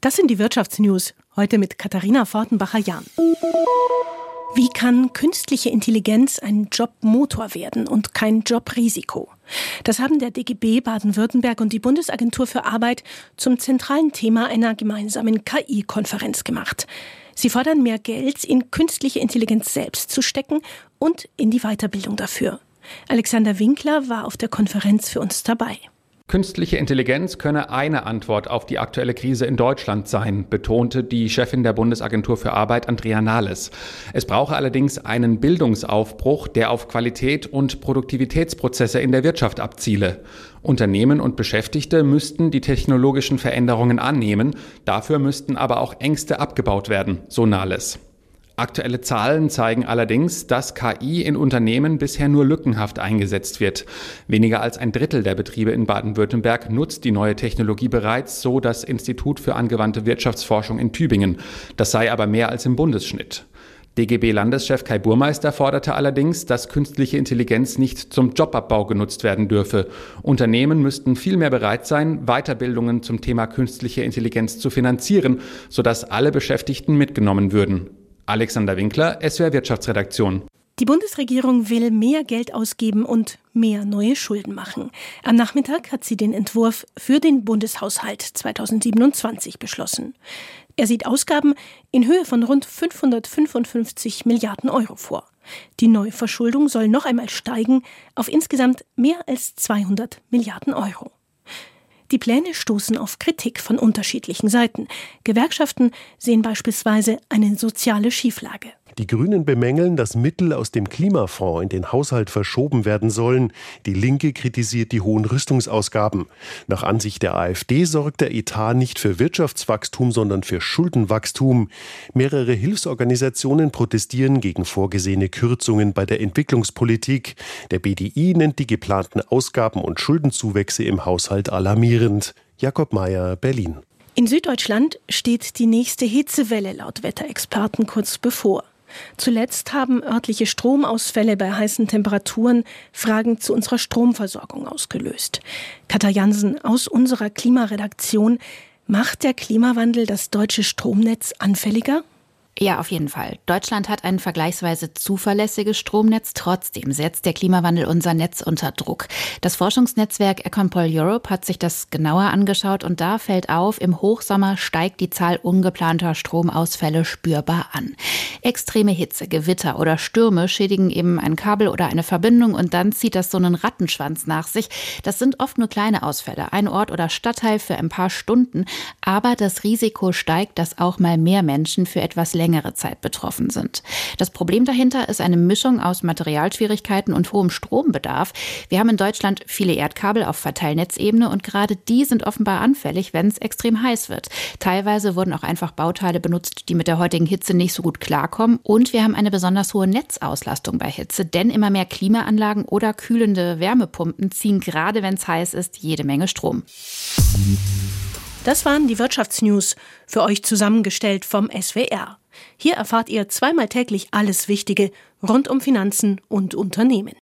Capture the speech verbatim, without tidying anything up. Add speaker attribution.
Speaker 1: Das sind die Wirtschaftsnews, heute mit Katharina Fortenbacher-Jahn. Wie kann künstliche Intelligenz ein Jobmotor werden und kein Jobrisiko? Das haben der D G B Baden-Württemberg und die Bundesagentur für Arbeit zum zentralen Thema einer gemeinsamen K I-Konferenz gemacht. Sie fordern mehr Geld in künstliche Intelligenz selbst zu stecken und in die Weiterbildung dafür. Alexander Winkler war auf der Konferenz für uns dabei.
Speaker 2: Künstliche Intelligenz könne eine Antwort auf die aktuelle Krise in Deutschland sein, betonte die Chefin der Bundesagentur für Arbeit, Andrea Nahles. Es brauche allerdings einen Bildungsaufbruch, der auf Qualität und Produktivitätsprozesse in der Wirtschaft abziele. Unternehmen und Beschäftigte müssten die technologischen Veränderungen annehmen, dafür müssten aber auch Ängste abgebaut werden, so Nahles. Aktuelle Zahlen zeigen allerdings, dass K I in Unternehmen bisher nur lückenhaft eingesetzt wird. Weniger als ein Drittel der Betriebe in Baden-Württemberg nutzt die neue Technologie bereits, so das Institut für angewandte Wirtschaftsforschung in Tübingen. Das sei aber mehr als im Bundesschnitt. D G B-Landeschef Kai Burmeister forderte allerdings, dass künstliche Intelligenz nicht zum Jobabbau genutzt werden dürfe. Unternehmen müssten vielmehr bereit sein, Weiterbildungen zum Thema künstliche Intelligenz zu finanzieren, sodass alle Beschäftigten mitgenommen würden. Alexander Winkler, S W R Wirtschaftsredaktion.
Speaker 1: Die Bundesregierung will mehr Geld ausgeben und mehr neue Schulden machen. Am Nachmittag hat sie den Entwurf für den Bundeshaushalt zweitausendsiebenundzwanzig beschlossen. Er sieht Ausgaben in Höhe von rund fünfhundertfünfundfünfzig Milliarden Euro vor. Die Neuverschuldung soll noch einmal steigen auf insgesamt mehr als zweihundert Milliarden Euro. Die Pläne stoßen auf Kritik von unterschiedlichen Seiten. Gewerkschaften sehen beispielsweise eine soziale Schieflage.
Speaker 3: Die Grünen bemängeln, dass Mittel aus dem Klimafonds in den Haushalt verschoben werden sollen. Die Linke kritisiert die hohen Rüstungsausgaben. Nach Ansicht der AfD sorgt der Etat nicht für Wirtschaftswachstum, sondern für Schuldenwachstum. Mehrere Hilfsorganisationen protestieren gegen vorgesehene Kürzungen bei der Entwicklungspolitik. Der B D I nennt die geplanten Ausgaben und Schuldenzuwächse im Haushalt alarmierend. Jakob Mayer, Berlin.
Speaker 1: In Süddeutschland steht die nächste Hitzewelle laut Wetterexperten kurz bevor. Zuletzt haben örtliche Stromausfälle bei heißen Temperaturen Fragen zu unserer Stromversorgung ausgelöst. Katja Jansen aus unserer Klimaredaktion: Macht der Klimawandel das deutsche Stromnetz anfälliger?
Speaker 4: Ja, auf jeden Fall. Deutschland hat ein vergleichsweise zuverlässiges Stromnetz. Trotzdem setzt der Klimawandel unser Netz unter Druck. Das Forschungsnetzwerk Econpol Europe hat sich das genauer angeschaut und da fällt auf, im Hochsommer steigt die Zahl ungeplanter Stromausfälle spürbar an. Extreme Hitze, Gewitter oder Stürme schädigen eben ein Kabel oder eine Verbindung und dann zieht das so einen Rattenschwanz nach sich. Das sind oft nur kleine Ausfälle, ein Ort oder Stadtteil für ein paar Stunden. Aber das Risiko steigt, dass auch mal mehr Menschen für etwas länger längere Zeit betroffen sind. Das Problem dahinter ist eine Mischung aus Materialschwierigkeiten und hohem Strombedarf. Wir haben in Deutschland viele Erdkabel auf Verteilnetzebene und gerade die sind offenbar anfällig, wenn es extrem heiß wird. Teilweise wurden auch einfach Bauteile benutzt, die mit der heutigen Hitze nicht so gut klarkommen. Und wir haben eine besonders hohe Netzauslastung bei Hitze, denn immer mehr Klimaanlagen oder kühlende Wärmepumpen ziehen gerade, wenn es heiß ist, jede Menge Strom.
Speaker 1: Das waren die Wirtschaftsnews, für euch zusammengestellt vom S W R. Hier erfahrt ihr zweimal täglich alles Wichtige rund um Finanzen und Unternehmen.